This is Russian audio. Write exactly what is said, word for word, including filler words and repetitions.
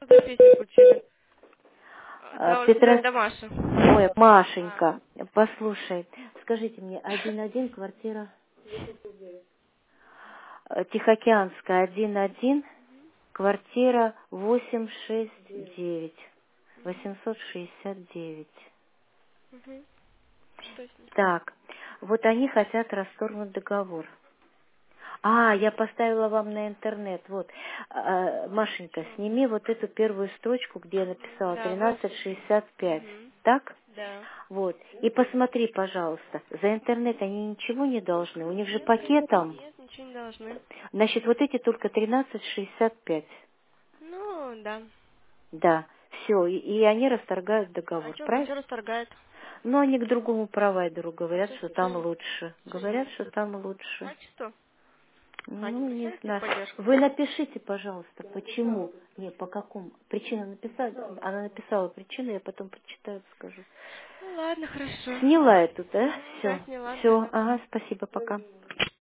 что за песню включили? А, Да, да, Петра... да, Маша. Ой, А, Машенька, послушай, скажите мне, один один, квартира э, Тихоокеанская, один один, квартира восемь шесть девять, восемьсот шестьдесят девять. угу. Что с ним? Так, вот они хотят расторгнуть договор. А, я поставила вам на интернет. Вот, А, Машенька, Что? сними вот эту первую строчку, где я написала Да, вот. тринадцать шестьдесят пять. Угу. Так? Да. Вот. И посмотри, пожалуйста, за интернет они ничего не должны. У них же Нет, пакетом. нет, ничего не должны. Значит, вот эти только тринадцать шестьдесят пять. Ну, да. Да. Все. И, и они расторгают А договор. что, Правильно? что расторгает? Но они к другому провайдеру говорят, Что, что там что, лучше. что Говорят, именно? что там лучше. Качество? А не Ну, не обращались ли в знаю. поддержку? Вы напишите, пожалуйста, почему. Не, по какому. Причина написала. Она написала причину, я потом прочитаю, скажу. Ну ладно, хорошо. Сняла эту, да? Угу, да, Все. сняла, Все. да. Ага, спасибо, пока.